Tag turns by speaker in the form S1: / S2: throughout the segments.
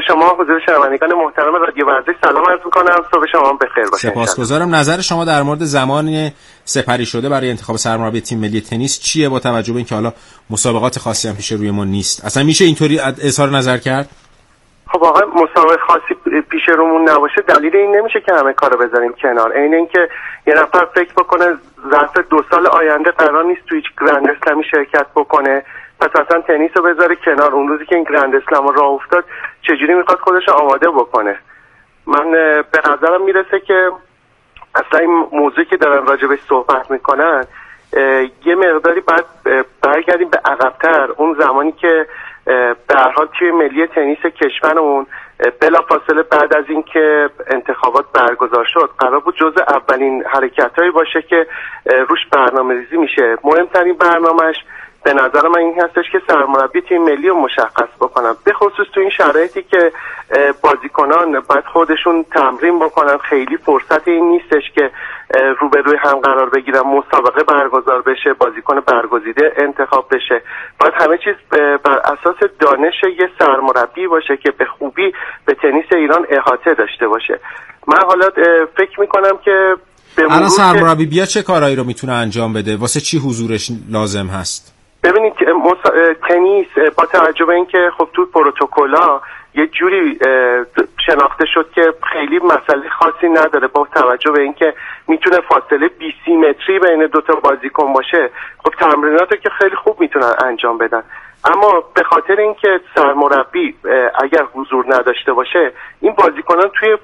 S1: شما حضور شنوندگان محترم رادیو ورزش سلام عرض می‌کنم. صبح شما بخیر باشه.
S2: سپاسگزارم. نظر شما در مورد زمان سپری شده برای انتخاب سرمربی تیم ملی تنیس چیه با توجه به اینکه حالا مسابقات خاصی هم پیش روی ما نیست؟ اصلا میشه اینطوری اظهار نظر کرد؟
S1: خب واقعا مسابقه خاصی پیش رومون نباشه دلیل این نمیشه که همه کارو بذاریم کنار. عین اینکه یه نفر فکر بکنه ظرف 2 سال آینده قرار نیست تو هیچ گرند اسلمی شرکت بکنه، پس اصلا تنیس رو بذاره کنار. اون روزی که این گرند اسلم راه افتاد چجوری میخواد خودش آماده بکنه؟ من به نظرم میرسه که اصلا این موضوعی که دارن راجبش صحبت میکنن یه مقداری بعد برگردیم به عقب‌تر. اون زمانی که به هر حال تیم ملی تنیس کشورمون بلافاصله بعد از اینکه انتخابات برگزار شد قرار بود جزء اولین حرکتایی باشه که روش برنامه‌ریزی میشه. مهمترین برنامه‌اش به نظر من این هستش که سرمربی تیم ملی رو مشخص بکنن، به خصوص تو این شرایطی که بازیکنان باید خودشون تمرین بکنن. خیلی فرصت این نیستش که روبروی هم قرار بگیرن، مسابقه برگزار بشه، بازیکن برگزیده انتخاب بشه. باید همه چیز بر اساس دانش یه سرمربی باشه که به خوبی به تنیس ایران احاطه داشته باشه. من حالا فکر میکنم که
S2: الان سرمربی بیا چه کارهایی رو میتونه انجام بده؟ واسه چی حضورش لازم هست؟
S1: ببینید تنیس با توجه به اینکه خب تو پروتکل‌ها یه جوری شناخته شد که خیلی مسئله خاصی نداره، با توجه به اینکه میتونه فاصله 20 متری بین 2 تا بازیکن باشه، خب تمریناتو که خیلی خوب میتونن انجام بدن. اما به خاطر اینکه سرمربی اگر حضور نداشته باشه این بازیکنان توی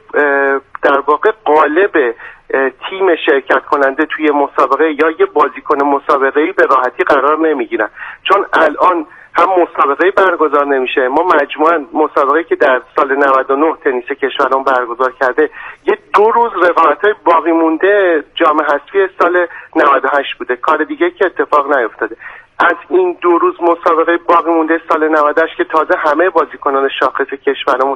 S1: در واقع قالب تیم شرکت کننده توی مسابقه یا یه بازیکن مسابقه‌ای به راحتی قرار نمیگیرن، چون الان هم مسابقه برگزار نمیشه. ما مجموعاً مسابقه‌ای که در سال 99 تنیس کشورمون برگزار کرده یه 2 روز رقابت‌های باقی مونده جام حذفی سال 98 بوده، کار دیگه که اتفاق نیفتاده. از این 2 روز مسابقه باقی مونده سال 98 که تازه همه بازیکنان شاخص کشورمون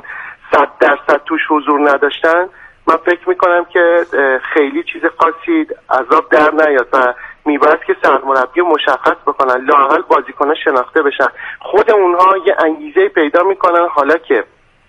S1: 100% توش حضور نداشتن، من فکر میکنم که خیلی چیز خاصی عذاب در نیاد و میباید که سرمربی مشخص بکنن، لااقل بازیکن‌ها شناخته بشن. خود اونها یه انگیزه پیدا میکنن حالا که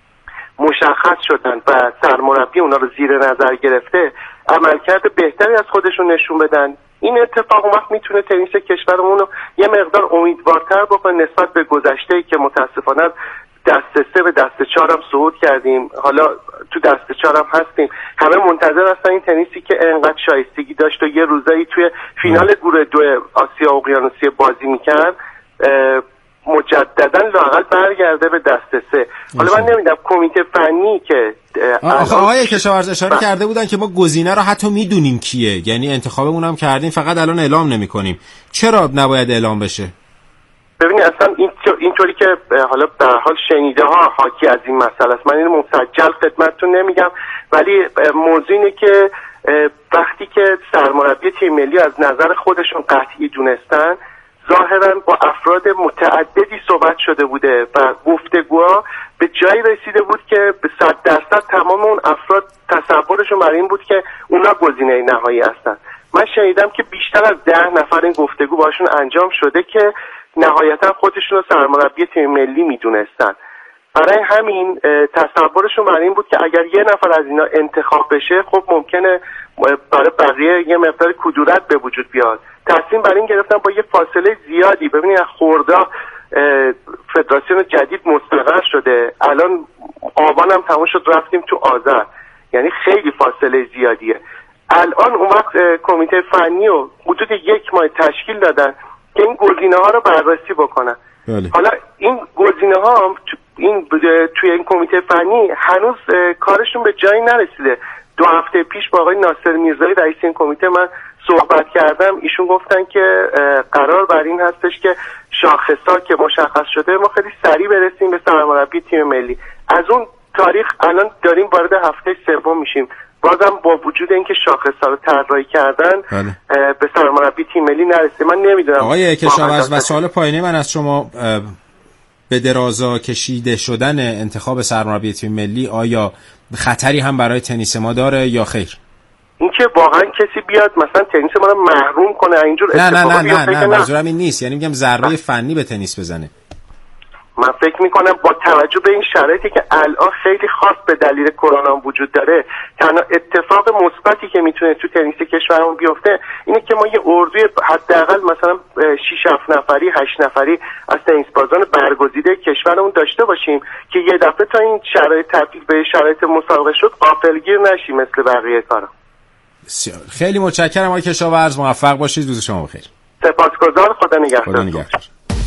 S1: مشخص شدن و سرمربی اونا رو زیر نظر گرفته عملکرد بهتری از خودشون نشون بدن. این اتفاق اون وقت میتونه تنیس کشورمون رو یه مقدار امیدوارتر بکنه نسبت به گذشته‌ای که متاسفانه دست 3 به دست 4 هم صعود کردیم، حالا تو دست 4 هم هستیم. همه منتظر هستن این تنیسی که انقدر شایستگی داشت و یه روزایی توی فینال گروه 2 آسیا اقیانوسی بازی میکرد مجددا لااقل برگرده به دست 3. حالا من نمیدونم کمیته فنی که
S2: آقای کشاورز اشاره کرده بودن که ما گزینه رو حتی میدونیم کیه، یعنی انتخابمون هم کردیم فقط الان اعلام نمی‌کنیم. چرا نباید اعلام بشه؟
S1: ببینید اصلا اینطوری که حالا به هر حال شنیده ها حاکی از این مسئله است، من اینو مسجل خدمتتون نمیگم، ولی موضوع اینه که وقتی که سرمربی تیم ملی از نظر خودشون قطعی دونستن ظاهرا با افراد متعددی صحبت شده بوده و گفتگوها به جایی رسیده بود که به 100% تمام اون افراد تصورشون بر این بود که اونا گزینه نهایی هستن. من شنیدم که بیشتر از 10 نفر این گفتگو باشون انجام شده که نهایتا خودشون رو سرمربی تیم ملی میدونستن. برای همین تصورشون بر این بود که اگر یه نفر از اینا انتخاب بشه خب ممکنه برای بقیه یه مقدار کدورت به وجود بیاد. تصمیم بر این گرفتن با یه فاصله زیادی، ببینید از خرداد فدراسیون جدید مستقر شده، الان آبان هم تموم شد رفتیم تو آذر، یعنی خیلی فاصله زیادیه. الان اون وقت کمیته فنی رو حدود 1 ماه تشکیل دادن که این گزینه‌ها رو بررسی بکنن.
S2: بله.
S1: حالا این گزینه‌ها هم توی این کمیته فنی هنوز کارشون به جایی نرسیده. 2 هفته پیش با آقای ناصر میرزایی رئیس این کمیته من صحبت کردم، ایشون گفتن که قرار بر این هستش که شاخصا که مشخص شده ما خیلی سریع برسیم به سرمربی تیم ملی. از اون تاریخ الان داریم وارد هفته 3 میشیم، بازم با وجود اینکه شاخصا رو طراحی کردن به سرمربی تیم ملی نرسیم. من نمیدونم
S2: آقای کشاورز و سوال پایینی من از شما به درازا کشیده شدن انتخاب سرمربی تیم ملی آیا خطری هم برای تنیس ما داره یا خیر؟
S1: اینکه واقعا کسی بیاد مثلا تنیس ما رو محروم کنه اینجور اتفاقا
S2: نه منظورم این نیست، یعنی میگم ضربه فنی به تنیس بزنه.
S1: من فکر میکنم با توجه به این شرایطی که الان خیلی خاص به دلیل کرونا وجود داره، تنها اتفاق مثبتی که میتونه تو تنیس کشورمون بیفته اینه که ما یه اردوی حداقل مثلا 6-7 نفری 8 نفری از تنیس بازان برگزیده کشورمون داشته باشیم که یه دفعه تا این شرایط تبدیل به شرایط مسابقه شد غافلگیر نشیم مثل بقیه کارا.
S2: بسیار خیلی متشکرم آقای کشاورز، موفق باشید، روز شما بخیر.
S1: سپاسگزار، خدا نگهدار.
S2: خدا نگهدار.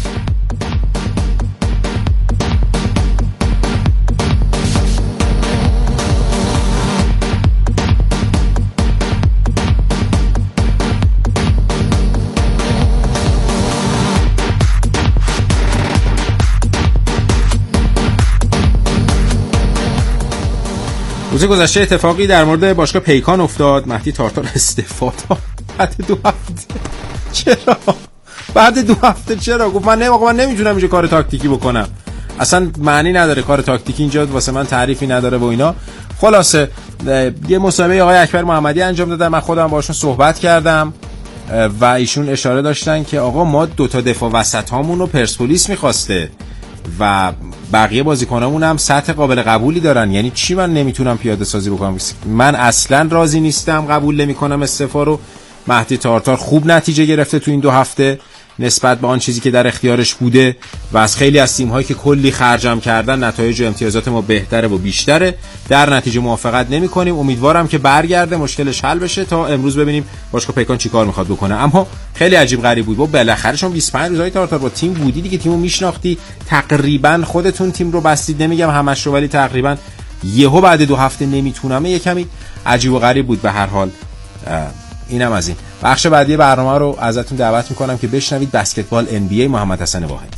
S2: روز گذشته اتفاقی در مورد باشگاه پیکان افتاد. مهدی تارتار استعفا داد بعد 2 هفته. چرا؟ بعد 2 هفته چرا؟ گفت من نمیتونم اینجا کار تاکتیکی بکنم، اصلا معنی نداره کار تاکتیکی اینجا واسه من تعریفی نداره و اینا. خلاصه یه مصاحبه آقای اکبر محمدی انجام دادم، من خودم باشون صحبت کردم و ایشون اشاره داشتن که آقا ما 2 تا دفاع وسط هامون رو پرسپولیس میخواسته و بقیه بازیکنامون هم سطح قابل قبولی دارن. یعنی چی من نمیتونم پیاده سازی بکنم؟ من اصلا راضی نیستم، قبول نمیکنم استعفا رو. مهدی تارتار خوب نتیجه گرفته تو این 2 هفته نسبت به آن چیزی که در اختیارش بوده و از خیلی از تیم‌هایی که کلی خرجم کردن نتایج و امتیازات ما بهتره و بیشتره. در نتیجه موافقت نمی‌کنیم. امیدوارم که برگرده، مشکلش حل بشه تا امروز ببینیم باشگاه پیکان چیکار می‌خواد بکنه. اما خیلی عجیب غریب بود. با بالاخره شما 25 روزای تارتار با تیم بودی دیگه، تیمو میشناختی، تقریبا خودتون تیم رو بستید، نمیگم همش رو ولی تقریبا. یهو بعد 2 هفته نمیتونم، یه کمی عجیب و غریب بود. به هر حال اینم از این. بخش بعدی برنامه رو ازتون دعوت میکنم که بشنوید بسکتبال NBA محمد حسن واحد.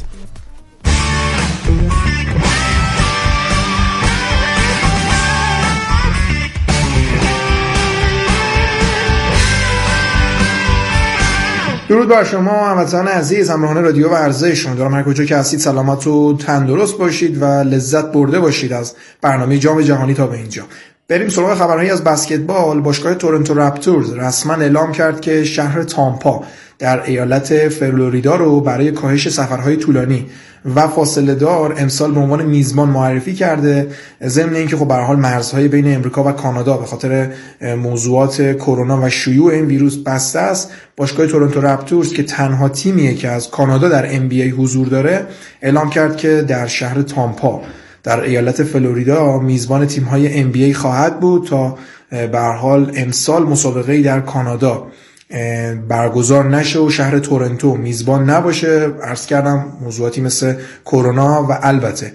S3: درود بر شما هموطنان عزیز، همراهان رادیو و ارزش. امیدوارم هر کجا که هستید سلامت و تندرست باشید و لذت برده باشید از برنامه جام جهانی تا به اینجا. بریم سراغ خبرهایی از بسکتبال. باشگاه تورنتو رپتورز رسما اعلام کرد که شهر تامپا در ایالت فلوریدا رو برای کاهش سفرهای طولانی و فاصله دار امسال به عنوان میزبان معرفی کرده. ضمن اینکه خب به هر حال مرزهای بین امریکا و کانادا به خاطر موضوعات کرونا و شیوع این ویروس بسته است، باشگاه تورنتو رپتورز که تنها تیمیه که از کانادا در NBA حضور داره اعلام کرد که در شهر تامپا در ایالت فلوریدا میزبان تیم‌های NBA خواهد بود تا به هر حال امسال مسابقه‌ای در کانادا برگزار نشه و شهر تورنتو میزبان نباشه. عرض کردم موضوعاتی مثل کرونا و البته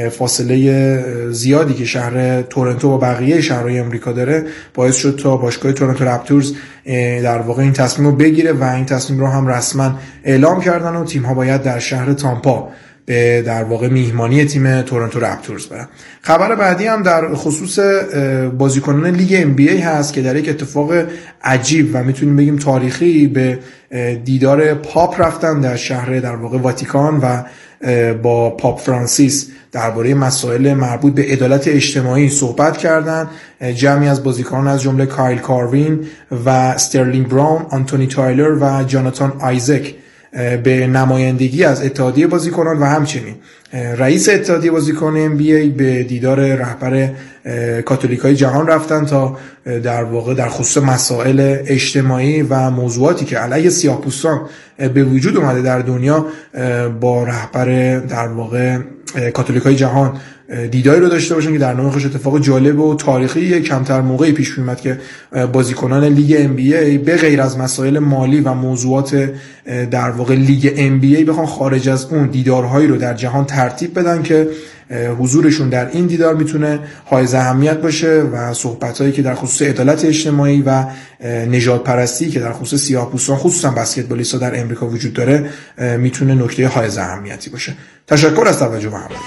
S3: فاصله زیادی که شهر تورنتو با بقیه شهرهای امریکا داره باعث شد تا باشگاه تورنتو رپتورز در واقع این تصمیم رو بگیره و این تصمیم رو هم رسما اعلام کردن و تیم‌ها باید در شهر تامپا به در واقع میهمانی تیم تورنتو رپتورز برن. خبر بعدی هم در خصوص بازیکنان لیگ NBA هست که در یک اتفاق عجیب و میتونیم بگیم تاریخی به دیدار پاپ رفتن در شهر در واقع واتیکان و با پاپ فرانسیس درباره مسائل مربوط به عدالت اجتماعی صحبت کردند. جمعی از بازیکنان از جمله کایل کاروین و استرلینگ براون، آنتونی تایلر و جاناتان آیزک به نمایندگی از اتحادیه بازیکنان و همچنین رئیس اتحادیه بازیکنان NBA به دیدار رهبر کاتولیکای جهان رفتن تا در واقع در خصوص مسائل اجتماعی و موضوعاتی که علیه سیاه‌پوستان به وجود اومده در دنیا با رهبر در واقع کاتولیکای جهان دیداری رو داشته باشن که در نوعش اتفاق جالب و تاریخی کمتر موقعی پیش میاد که بازیکنان لیگ NBA به غیر از مسائل مالی و موضوعات در واقع لیگ NBA بخوان خارج از اون دیدارهایی رو در جهان ترتیب بدن که حضورشون در این دیدار میتونه حائز اهمیت باشه و صحبتایی که در خصوص عدالت اجتماعی و نژاد پرستی که در خصوص سیاه‌پوستان خصوصا بسکتبالیست‌ها در امریکا وجود داره میتونه نکته حائز اهمیتی باشه. تشکر از توجه و همراهیتون.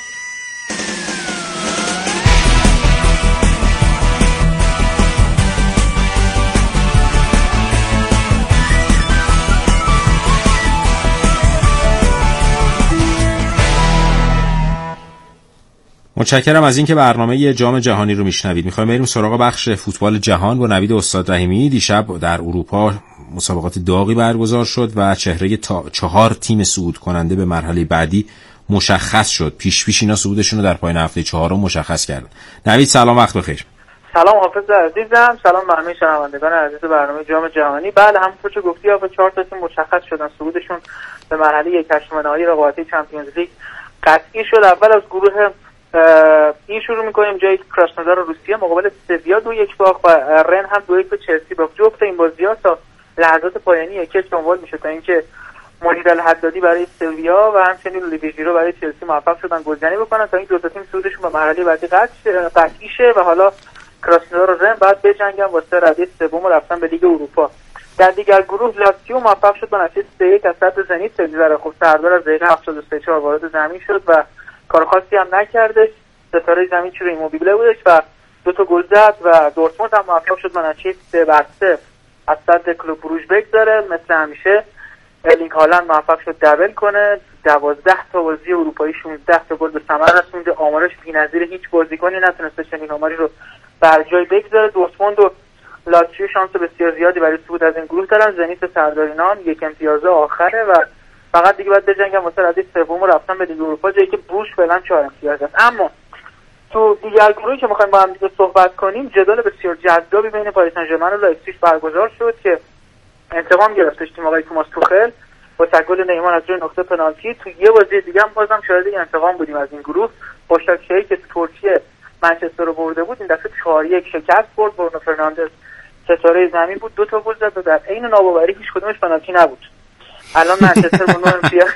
S2: متشکرم از اینکه برنامه جام جهانی رو میشنوید. میخوایم بریم سراغ بخش فوتبال جهان با نوید استاد رحیمی. دیشب در اروپا مسابقات داغی برگزار شد و چهره 4 تیم صعود کننده به مرحله بعدی مشخص شد. پیش اینا صعودشون رو در پایان هفته 4 مشخص کردن. نوید سلام، وقت بخیر.
S4: سلام حافظ عزیزم، سلام به همه شنوندگان عزیز برنامه جام جهانی. بله همونطور که گفتی آقا 4 تا تیم مشخص شدن، صعودشون به مرحله 1/8 نهایی رقابتی چمپیونز لیگ قطعی شد. اول از گروه این شروع می‌کنیم جایی که کراسنودار روسیه مقابل سویا 2-1 باخت و رن هم 2-1 به چلسی باخت. جفت این بازی‌ها تا لحظات پایانی یکیش دنبال میشه تا اینکه مولید الحدادی برای سویا و همچنین اولیویه ژیرو برای چلسی موفق شدن گلزنی بکنن تا این دو تا تیم صعودشون به مرحله بعدی قطعی شه و حالا کراسنودار و رن بعد بجنگن واسه رده سوم و رفتن به لیگ اروپا. در دیگر گروه لاتزیو موفق شد با نتیجه 3-1 از صدر زنیت بگذره. خب سردار از دقیقه 73 وارد زمین شد و کار خاصی هم نکردش. ستاره زمین چیرو ایموبیله بودش و 2 تا گل زد و دورتموند هم موفق شد با نتیجه 3-3 از صدر کلوب بروژ بگذره. مثل همیشه ارلینگ هالند موفق شد دبل کنه. 12 تا بازی اروپایی 16 تا گل به ثمر رسونده. آمارش بی‌نظیر، هیچ بازیکنی نتونسته چنین آماری رو بر جای بگذاره. دورتموند و لاتزیو شانس بسیار زیادی برای صعود از این گروه دارن. زنیت سردارینان 1 امتیاز آخره و فقط دیگه باید بجنگن واسه رده سوم و رفتن به لیگ اروپا، جایی که بروژ فعلا 4 امتیاز است. اما تو دیگر گروهی که می‌خوایم با هم دیگه صحبت کنیم، جدال بسیار جذابی بین پاریس سن ژرمن و لایپزیگ برگزار شد که انتقام گرفتش تیم آقای توماس توخل با گل نیمار از روی نقطه پنالتی. تو یه بازی دیگه هم بازم شاهد انتقام بودیم از این گروه. باشاکشهری که تو ترکیه منچستر رو برده بود این دفعه 4-1 شکست خورد. برونو فرناندز ستاره زمین بود، 2 تا گل زد و در عین ناباوری هیچ کدومش پنالتی نبود. الان منچستر با 9 امتیاز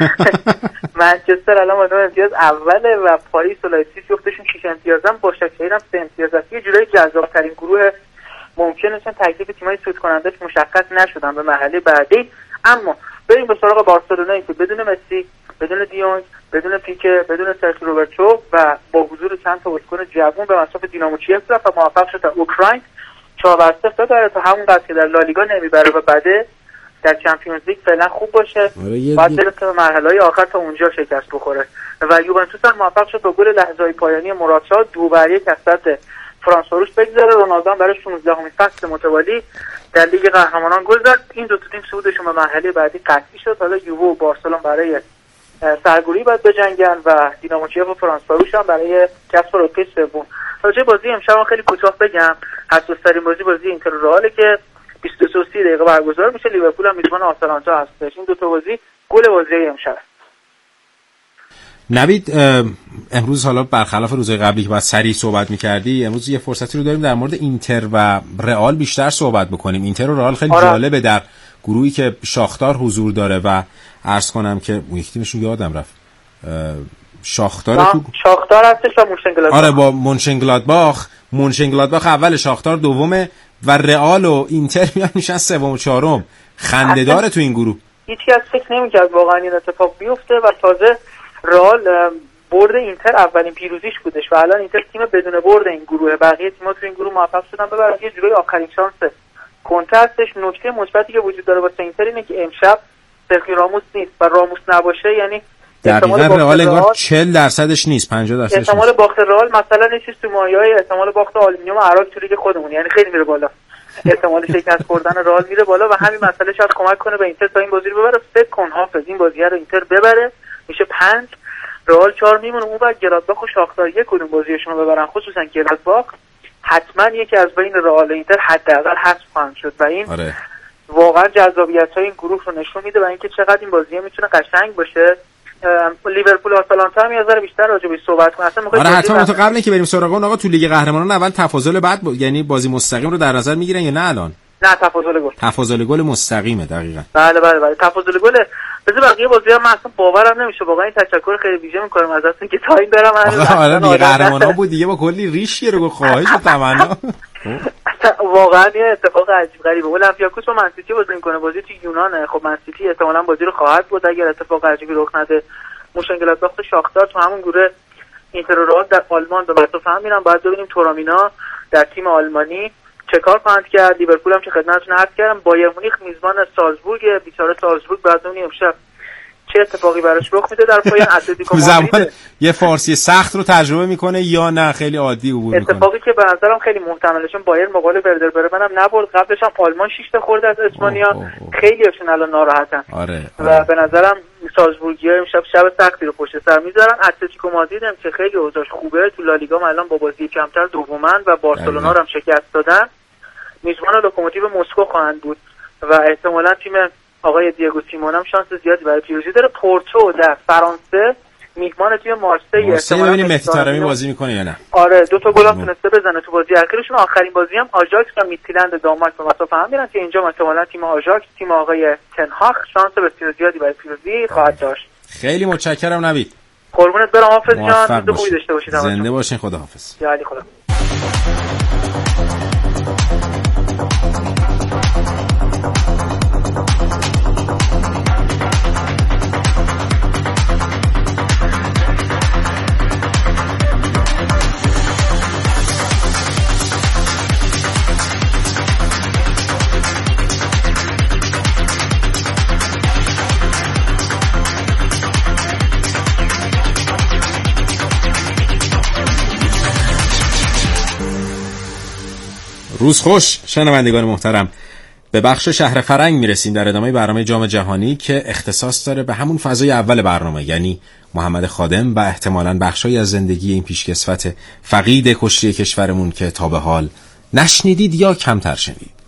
S4: منچستر الان با 9 امتیاز اوله و پاریس و لایپزیگ جفتشون 6 امتیازن. باشاکشهری هم 3 امتیاز است. یه جورایی جذاب‌ترین گروه ممکنه، چون تکلیف تیم‌های صعود کنندش مشخص نشدن به مرحله بعدی. اما بریم به سراغ بارسلونایی که بدون مسی، بدون دیونگ، بدون پیکه، بدون سرخیو روبرتو و با حضور چند تا بازیکن جوان به مصاف دینامو کیف رفت و موفق شد تا اوکراین 4-0 داره تا همون قضیه که در لالیگا نمیبره و بعده در چمپیونز لیگ فعلا خوب باشه. بعد برسه به مرحله‌های آخر تا اونجا شکست بخوره و یوونتوس هم موفق شد با گل لحظه‌های پایانی موراتا 2-1 از صد فرانسوروش بگذره. رونالدو برای 16مین فصل متوالی در لیگ قهرمانان گل زد. این دو تا تیم صعودشون به مرحله بعدی قطعی شد. حالا یووه و بارسلون برای سرگوری باید بجنگن و دینامو کیف و فرانسوروش هم برای کسب رتبه سوم. راجع بازی امشب خیلی کوتاه بگم. حساس‌ترین بازی اینتر و رئال که 22 دقیقه برگزار میشه. لیورپول هم میزبان آتالانتا هستش. این دو تا بازی گل بازی امشب.
S2: نوید، امروز حالا برخلاف روزهای قبلی که باید سریع صحبت می‌کردی، امروز یه فرصتی رو داریم در مورد اینتر و رئال بیشتر صحبت بکنیم. اینتر و رئال خیلی جالبه در گروهی که شاختار حضور داره و عرض کنم که اون یک تیمشون یادم رفت، شاختار
S4: هستش و مونشنگلادباخ.
S2: آره با مونشنگلادباخ اول، شاختار دومه و رئال و اینتر میشن سوم و چهارم. خنده‌داره تو این گروه.
S4: هیچکس فکر نمی‌کرد واقعا این اتفاق بیفته و تازه رئال برد اینتر اولین پیروزیش بودش و الان اینتر تیم بدون برد این گروه. بقیه تیم‌ها تو این گروه موفق شدن ببرن. یه جوری آخرین شانس کنته هستش. نکته مثبتی که وجود داره واسه اینتر اینه که امشب سرخیو راموس نیست و راموس نباشه یعنی
S2: دقیقاً رئال انگار 40% نیست، 50%
S4: احتمال باخت رئال مثلا یه چیز تو مایه‌های احتمال باخت آلومینیوم عراق تو لیگ خودمون، یعنی خیلی میره بالا. احتمال شکست خوردن رئال میره بالا و همین مسئله شاید کمک کنه به اینتر تا این بازی رو ببره. فکر کن حافظ این بازی رو اینتر ببره میشه 5، رئال 4 میمونه. اون بعد گلادباخ و شاختار یک کدوم بازیشون رو ببرن، خصوصا گلادباخ حتما یکی از بین رئال و اینتر حداقل حذف خواهند شد و این واقعا جذابیت‌های این گروه رو نشون میده و اینکه چقدر این بازی میتونه قشنگ باشه. لیورپول و آتالانتا هم یه ذره بیشتر راجع بهش صحبت کنیم.
S2: اصلا حتما تو قبل اینکه بریم سراغ اون آقا تو لیگ قهرمانان اول تفاضل بعد یعنی بازی مستقیم رو در نظر میگیرن یا نه الان؟
S4: نه تفاضل
S2: گل مستقیمه دقیقاً.
S4: بله تفاضل گل. بذار بقیه بازی‌ها من اصلا باورم نمیشه واقعا. این تشکر خیلی ویژه می‌کنم ازتون که تایم برم.
S2: آره لیگ قهرمانان بود دیگه با کلی ریش رو خواهش و تمنا.
S4: واقعا یه اتفاق عجیب غریبه. اولمپیاکوس با منسیتی بازی می‌کنه. بازی تو یونانه. خب منسیتی احتمالاً بازی رو خواهد بود اگر اتفاق عجیبی رخ نده. مونشنگلادباخ و شاختار تو همون گروه اینتر و رئال در آلمان به مسافه هم میرن. باید ببینیم تورامینا در تیم آلمانی چه کار خواهند کرد. لیورپول هم که خدمتتون عرض کردم بایر مونیخ میزبان سالزبورگ. بیچاره سالزبورگ بعد اون امشب چه اتفاقی براش رخ میده در پایان اتلتیکو مادرید.
S2: یه فارسی سخت رو تجربه میکنه یا نه خیلی عادی عبور میکنه.
S4: اتفاقی که به نظرم خیلی محتمله چون بایر مقابل وردر برمن هم نبرد. قبلش هم آلمان 6 تا خورد از اسپانیا. خیلیشون الان ناراحتن.
S2: آره.
S4: و به نظرم سالزبورگی‌ها امشب شب سختی رو پشت سر میذارن. اتلتیکو مادرید هم که خیلی اوضاعش خوبه تو لالیگا الان با بازی کمتر دومن و بارسلونا رو هم شکست دادن، میزبان لوکوموتیو مسکو خواهند بود و احتمالاً تیم آقای دیگو سیمون هم شانس زیادی برای پیروزی داره. پورتو در فرانسه میهمان تیم مارسی.
S2: ببینیم مهدی طارمی بازی میکنه یا نه.
S4: آره 2 تا گل هم تونسته بزنه تو بازی اخیرشون. آخرین بازی هم آژاکس و میتیلند دانمارک به مسافه هم میرن که اینجا احتمالاً تیم آژاکس، تیم آقای تنهاخ شانس بسیار زیادی برای پیروزی خواهد داشت.
S2: خیلی متشکرم نوید.
S4: قربونت برم حافظ جان. روز خوبی داشته باشید.
S2: زنده باشین. خداحافظ.
S4: یا علی خدا.
S2: روز خوش شنوندگان محترم. به بخش شهر فرنگ میرسیم در ادامه برنامه جام جهانی که اختصاص داره به همون فضای اول برنامه، یعنی محمد خادم و احتمالاً بخشایی از زندگی این پیشکسوت فقید کشتی کشورمون که تا به حال نشنیدید یا کمتر شنید.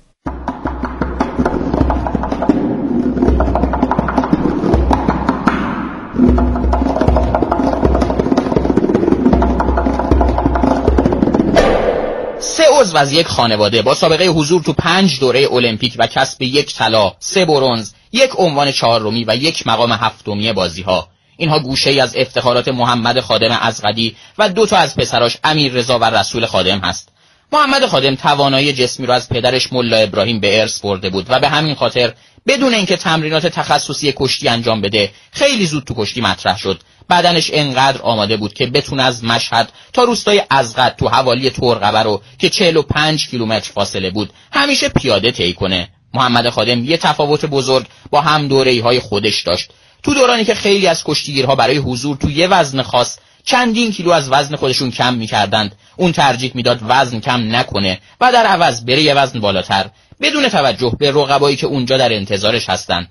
S5: عضو از یک خانواده با سابقه حضور تو 5 دوره المپیک و کسب 1 طلا، 3 برنز، 1 عنوان 4می و 1 مقام 7می بازی‌ها. اینها گوشه‌ای از افتخارات محمد خادم ازغدی و 2 تا از پسراش امیررضا و رسول خادم هست. محمد خادم توانایی جسمی رو از پدرش ملا ابراهیم به ارث برده بود و به همین خاطر بدون اینکه تمرینات تخصصی کشتی انجام بده خیلی زود تو کشتی مطرح شد. بدنش انقدر آماده بود که بتونه از مشهد تا روستای ازغد تو حوالی ترقبه رو که 45 کیلومتر فاصله بود همیشه پیاده طی کنه. محمد خادم یه تفاوت بزرگ با هم دوره‌ای خودش داشت. تو دورانی که خیلی از کشتیگیرها برای حضور تو یه وزن خاص چندین کیلو از وزن خودشون کم می‌کردند، اون ترجیح میداد وزن کم نکنه و در عوض بره یه وزن بالاتر بدون توجه به رقبایی که اونجا در انتظارش هستن.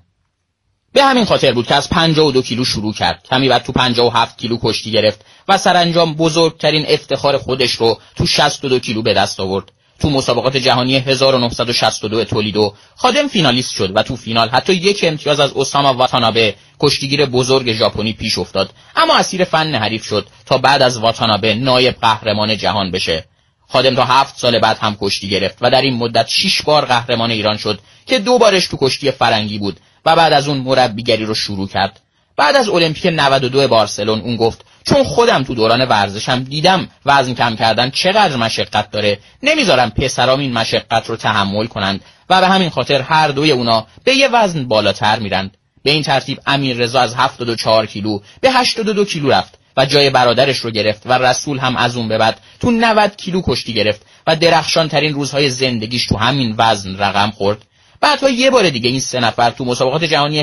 S5: به همین خاطر بود که از 52 کیلو شروع کرد، کمی بعد تو 57 کیلو کشتی گرفت و سرانجام بزرگترین افتخار خودش رو تو 62 کیلو به دست آورد. تو مسابقات جهانی 1962 تولیدو خادم فینالیست شد و تو فینال حتی 1 امتیاز از اوساما واتانابه کشتیگیر بزرگ ژاپنی پیش افتاد، اما اسیر فن حریف شد تا بعد از واتانابه نایب قهرمان جهان بشه. خادم تا 7 سال بعد هم کشتی گرفت و در این مدت 6 بار قهرمان ایران شد که 2 بارش تو کشتی فرنگی بود و بعد از اون مربیگری رو شروع کرد. بعد از المپیک 92 بارسلون اون گفت چون خودم تو دوران ورزشم دیدم وزن کم کردن چقدر مشقت داره، نمیذارم پسرام این مشقت رو تحمل کنند و به همین خاطر هر دوی اونا به یه وزن بالاتر میرند. به این ترتیب امیررضا از 74 کیلو به 82 کیلو رفت و جای برادرش رو گرفت و رسول هم از اون به بعد تو 90 کیلو کشتی گرفت و درخشان ترین روزهای زندگیش تو همین وزن رقم خورد. بعدها یه بار دیگه این 3 نفر تو مسابقات جهانی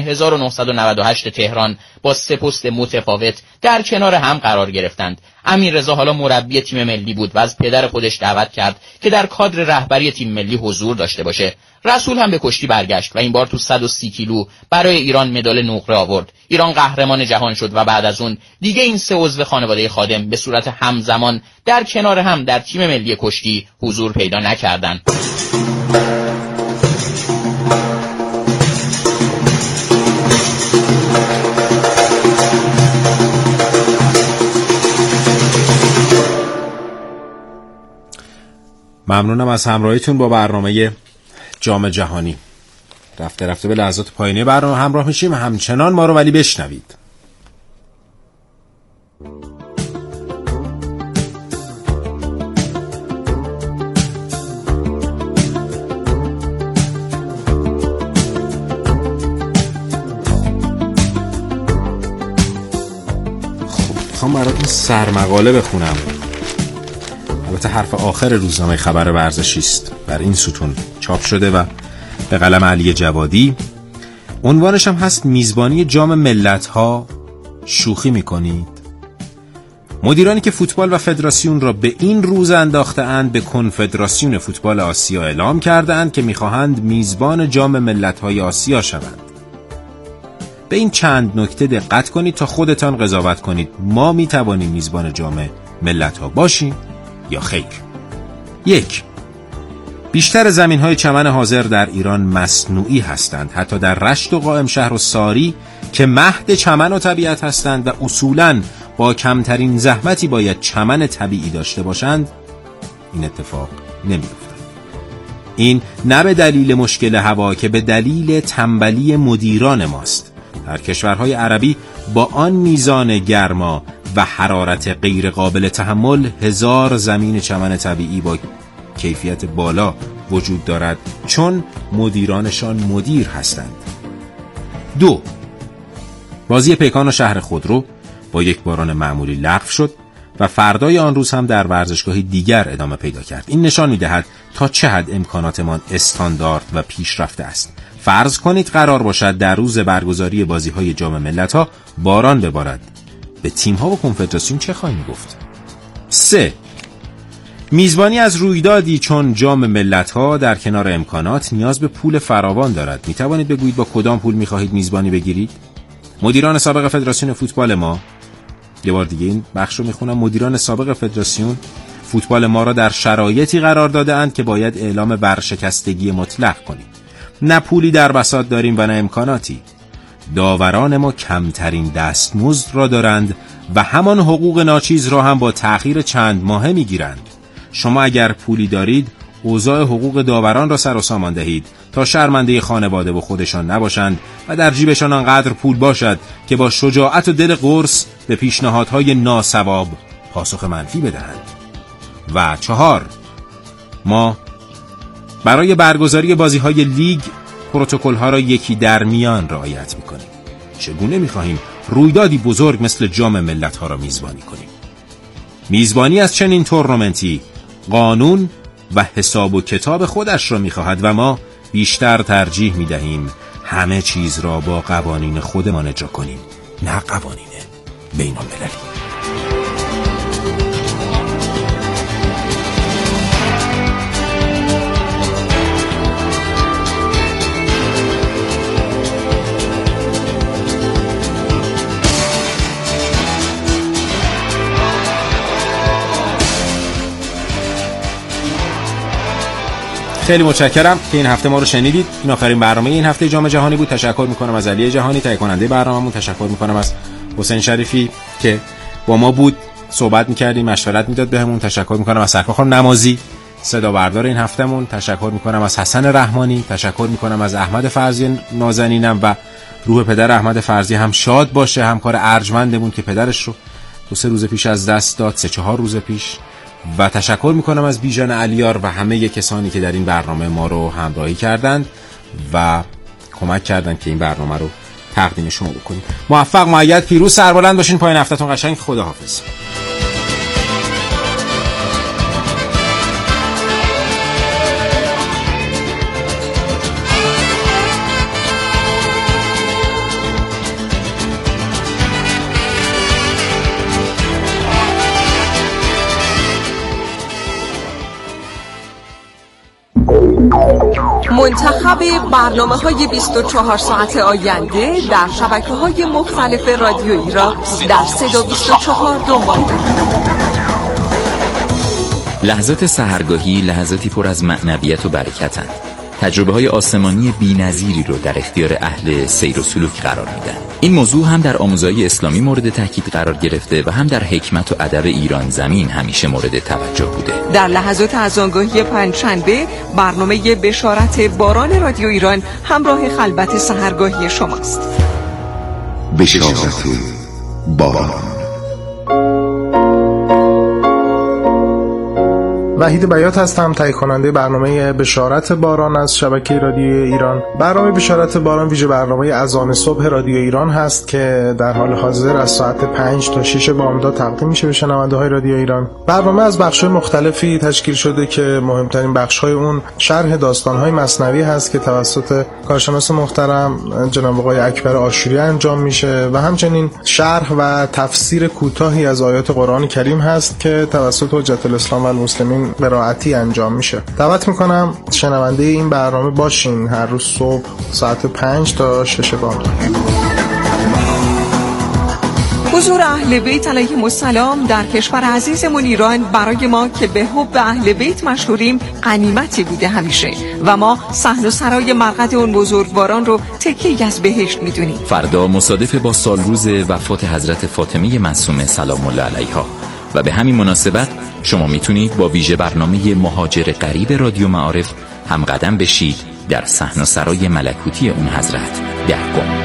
S5: 1998 تهران با 3 پست متفاوت در کنار هم قرار گرفتند. امیررضا حالا مربی تیم ملی بود و از پدر خودش دعوت کرد که در کادر رهبری تیم ملی حضور داشته باشه. رسول هم به کشتی برگشت و این بار تو 130 کیلو برای ایران مدال نقره آورد. ایران قهرمان جهان شد و بعد از اون دیگه این 3 عضو خانواده خادم به صورت همزمان در کنار هم در تیم ملی کشتی حضور پیدا نکردند.
S2: ممنونم از همراهیتون با برنامه جام جهانی. رفته رفته به لحظات پایانی برنامه همراه میشیم، همچنان ما رو ولی بشنوید. خب میخوام براتون سرمقاله بخونم. البته حرف آخر روزنامه خبر ورزشی است، بر این ستون چاپ شده و به قلم علی جوادی. عنوانش هم هست میزبانی جام ملت‌ها شوخی میکنید. مدیرانی که فوتبال و فدراسیون را به این روز انداخته‌اند به کنفدراسیون فوتبال آسیا اعلام کرده‌اند که میخواهند میزبان جام ملت‌های آسیا شوند. به این چند نکته دقت کنید تا خودتان قضاوت کنید ما می توانیم میزبان جام ملت‌ها باشیم یا خیر. 1. بیشتر زمین‌های چمن حاضر در ایران مصنوعی هستند. حتی در رشت و قائم شهر و ساری که مهد چمن و طبیعت هستند و اصولاً با کمترین زحمتی باید چمن طبیعی داشته باشند، این اتفاق نمی‌افتد. این نه به دلیل مشکل هوا که به دلیل تنبلی مدیران ماست. در کشورهای عربی با آن میزان گرما و حرارت غیر قابل تحمل 1000 زمین چمن طبیعی با کیفیت بالا وجود دارد چون مدیرانشان مدیر هستند. 2. بازی پیکان و شهر خودرو با یک باران معمولی لغو شد و فردای آن روز هم در ورزشگاهی دیگر ادامه پیدا کرد. این نشان می‌دهد تا چه حد امکاناتمان استاندارد و پیشرفته است. فرض کنید قرار باشد در روز برگزاری بازی‌های جام ملت‌ها باران ببارد. به تیم‌ها و کنفدراسیون چه خواهیم گفت؟ 3. میزبانی از رویدادی چون جام ملت‌ها در کنار امکانات نیاز به پول فراوان دارد. می‌توانید بگویید با کدام پول می‌خواهید میزبانی بگیرید؟ مدیران سابق فدراسیون فوتبال ما، یه بار دیگه این بخش رو میخونم، مدیران سابق فدراسیون فوتبال ما را در شرایطی قرار داده اند که باید اعلام ورشکستگی مطلق کنیم. نه پولی در بساط داریم و نه امکاناتی. داوران ما کمترین دستمزد را دارند و همان حقوق ناچیز را هم با تأخیر چند ماهه میگیرند. شما اگر پولی دارید اوضاع حقوق داوران را سر و سامان دهید تا شرمنده خانواده و خودشان نباشند و در جیبشان آنقدر پول باشد که با شجاعت و دل قرص به پیشنهادهای ناصواب پاسخ منفی بدهند. و 4. ما برای برگزاری بازی‌های لیگ پروتکل‌ها را یکی در میان رعایت می‌کنیم. چگونه می‌خواهیم رویدادی بزرگ مثل جام ملت‌ها را میزبانی کنیم؟ میزبانی از چنین تورنمنتی قانون و حساب و کتاب خودش را می‌خواهد و ما بیشتر ترجیح می‌دهیم همه چیز را با قوانین خودمان اجرا کنیم، نه قوانین بین‌المللی. خیلی متشکرم که این هفته ما رو شنیدید. این آخرین برنامه این هفته جام جهانی بود. تشکر میکنم از علی جهانی تهیه کننده برنامه‌مون. تشکر میکنم از حسین شریفی که با ما بود، صحبت میکردیم، مشورت میداد بهمون. تشکر میکنم از سرکار خانم نمازی صدا بردار این هفتهمون. تشکر میکنم از حسن رحمانی. تشکر میکنم از احمد فرزی نازنینم و روح پدر احمد فرزی هم شاد باشه، همکار ارجمندمون که پدرش رو 2-3 روز پیش از دست داد، 3-4 روز پیش. و تشکر میکنم از بیژن علیار و همه کسانی که در این برنامه ما رو همراهی کردند و کمک کردند که این برنامه رو تقدیم شما بکنیم. موفق، مؤید، پیروز، سربلند باشین. پایان هفتهتون قشنگ. خداحافظ.
S6: منتخب برنامه‌های 24 ساعت آینده در شبکه‌های مختلف رادیویی را در 324 دنبال کنید.
S7: لحظات سحرگاهی لحظاتی پر از معنویت و برکتند. تجربه‌های آسمانی بی‌نظیری رو در اختیار اهل سیر و سلوک قرار میدن. این موضوع هم در آموزهای اسلامی مورد تاکید قرار گرفته و هم در حکمت و ادب ایران زمین همیشه مورد توجه بوده.
S6: در لحظات اذانگاهی پنجشنبه برنامه بشارت باران رادیو ایران همراه خلوت سحرگاهی شماست.
S8: بشارت باران.
S9: وحید بیات هستم، تهیه کننده برنامه بشارت باران از شبکه رادیو ایران. برنامه بشارت باران ویژه برنامه اذان صبح رادیو ایران هست که در حال حاضر از ساعت 5 تا 6 بامداد تقدیم میشه به شنونده های رادیو ایران. برنامه از بخش‌های مختلفی تشکیل شده که مهمترین بخش‌های اون شرح داستان‌های مثنوی هست که توسط کارشناس محترم جناب آقای اکبر آشوری انجام میشه و همچنین شرح و تفسیر کوتاهی از آیات قرآن کریم هست که توسط حجت الاسلام و المسلمین قرائتی انجام میشه. دعوت میکنم شنونده این برنامه باشین هر روز صبح ساعت 5 تا 6 بامداد.
S6: حضور اهل بیت علیهم السلام در کشور عزیزمون ایران برای ما که به حب اهل بیت مشهوریم غنیمتی بوده همیشه و ما صحن و سرای مرقد اون بزرگواران رو تکیه‌ای از بهشت میدونیم.
S7: فردا مصادف با سالروز وفات حضرت فاطمه معصومه سلام الله علیها و به همین مناسبت شما میتونید با ویژه برنامه مهاجر غریب رادیو معارف هم قدم بشید در صحن و سرای ملکوتی اون حضرت در قم.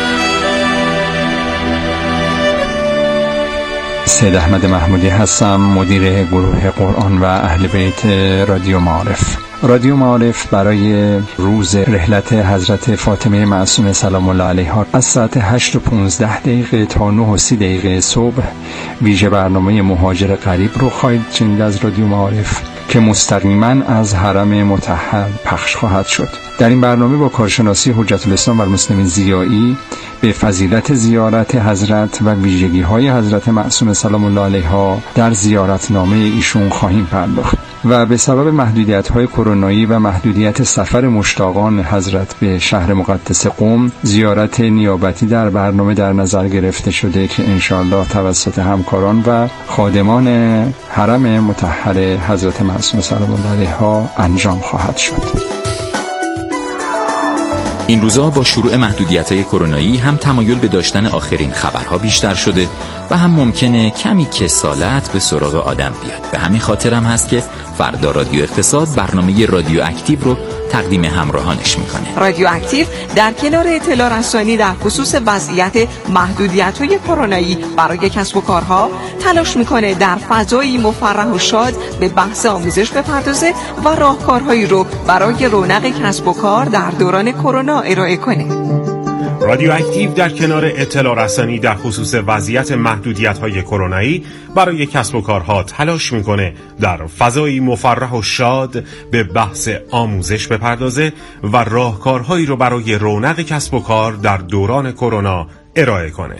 S10: سید احمد محمودی هستم، مدیر گروه قرآن و اهل بیت رادیو معارف. رادیو معارف برای روز رحلت حضرت فاطمه معصومه سلام الله علیها از ساعت 8:15 تا 9:30 صبح ویژه برنامه مهاجر غریب رو خواهید شنید از رادیو معارف که مستقیما از حرم مطهر پخش خواهد شد. در این برنامه با کارشناسی حجت الاسلام و المسلمین ضیایی به فضیلت زیارت حضرت و ویژگی‌های حضرت معصومه سلام الله علیها در زیارتنامه ایشون خواهیم پرداخت و به سبب محدودیت‌های کرونایی و محدودیت سفر مشتاقان حضرت به شهر مقدس قم زیارت نیابتی در برنامه در نظر گرفته شده که انشاءالله توسط همکاران و خادمان حرم مطهر حضرت معصومه سلام الله علیها انجام خواهد شد.
S7: این روزا با شروع محدودیت‌های کرونایی هم تمایل به داشتن آخرین خبرها بیشتر شده و هم ممکنه کمی کسالت به سراغ آدم بیاد. به همین خاطر هم هست که فردا رادیو اقتصاد برنامه رادیو اکتیو رو تقدیم همراهانش میکنه.
S6: رادیو اکتیو در کنار اطلاع رسانی در خصوص وضعیت محدودیت‌های کرونایی برای کسب و کارها تلاش میکنه در فضایی مفرح و شاد به بحث آموزش بپردازه و راهکارهایی رو برای رونق کسب و کار در دوران کرونا ارائه کنه.
S11: رادیو اکتیو در کنار اطلاع رسانی در خصوص وضعیت محدودیت‌های کرونایی برای کسب و کارها تلاش میکنه در فضایی مفرح و شاد به بحث آموزش بپردازه و راهکارهایی رو برای رونق کسب و کار در دوران کرونا ارائه کنه.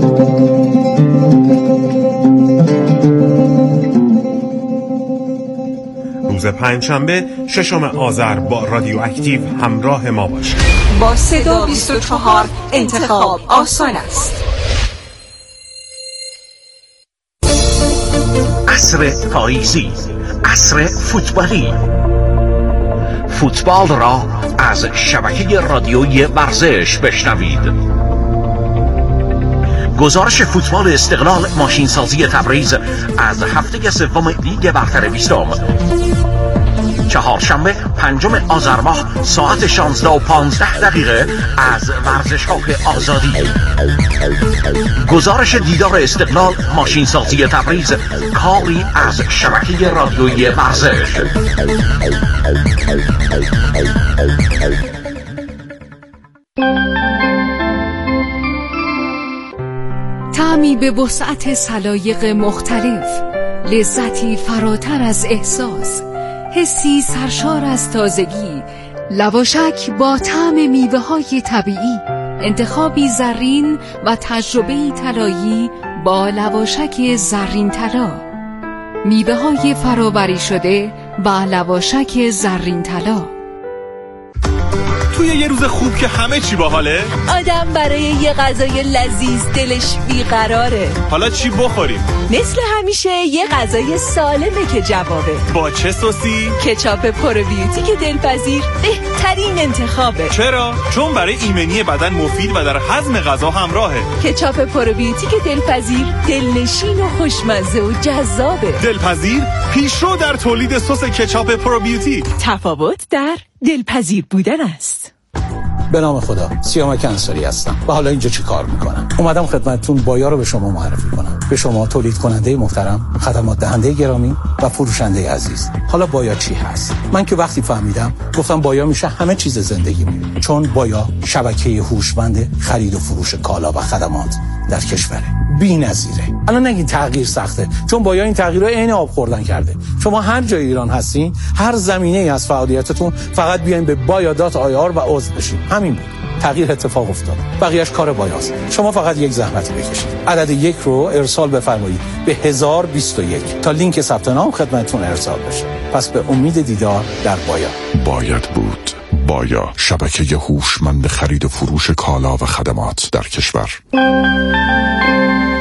S11: روز پنجشنبه 6 آذر با رادیو اکتیو همراه ما باشید.
S6: با صدا 24 انتخاب آسان است.
S12: عصر پاییزی، عصر فوتبالی. فوتبال را از شبکه رادیویی ورزش بشنوید. گزارش فوتبال استقلال ماشینسازی تبریز از هفته سوم لیگ برتر 20 چهارشنبه 5 آذر ماه ساعت 16:15 از ورزشگاه آزادی. گزارش دیدار استقلال ماشینسازی تبریز، کاری از شبکه رادیویی ورزش.
S13: طعمی به وسعت سلایق مختلف، لذتی فراتر از احساس، حسی سرشار از تازگی، لواشک با طعم میوه‌های طبیعی، انتخابی زرین و تجربه‌ای طلایی با لواشک زرین طلا، میوه‌های فرآوری شده و لواشک زرین طلا.
S14: توی یه روز خوب که همه چی باحاله،
S15: آدم برای یه غذای لذیذ دلش بیقراره.
S14: حالا چی بخوریم؟
S15: مثل همیشه یه غذای سالمه که جوابه.
S14: با چه سوسی؟
S15: کچاپ پروبیوتیک دلپذیر بهترین انتخابه.
S14: چرا؟ چون برای ایمنی بدن مفید و در هضم غذا همراهه.
S15: کچاپ پروبیوتیک دلپذیر دلنشین و خوشمزه و جذابه.
S14: دلپذیر پیشرو در تولید سس کچاپ پروبیوتیک.
S15: تفاوت در دلپذیر بودن است.
S16: به نام خدا، سیامک انصاری هستم و حالا اینجا چی کار میکنم؟ اومدم خدمتتون بایا رو به شما معرفی کنم. به شما تولید کننده محترم، خدمات دهنده گرامی و فروشنده عزیز. حالا بایا چی هست؟ من که وقتی فهمیدم گفتم بایا میشه همه چیز زندگیمون، چون بایا شبکه هوشمند خرید و فروش کالا و خدمات در کشوره. بی‌نظیره. الان نگین تغییر سخته، چون بایا این تغییر رو عین آب خوردن کرده. شما هر جای ایران هستین، هر زمینه‌ای از فعالیتتون، فقط بیاین به baya.ir و عضو بشین. همین بود. تغییر اتفاق افتاد. بقیه‌اش کار بایاست. شما فقط یک زحمت بکشید. عدد 1 رو ارسال بفرمایید به 1021 تا لینک ثبت نام خدمتتون ارسال بشه. پس به امید دیدار در بایا.
S17: باید بود. بایا، شبکه هوشمند خرید و فروش کالا و خدمات در کشور.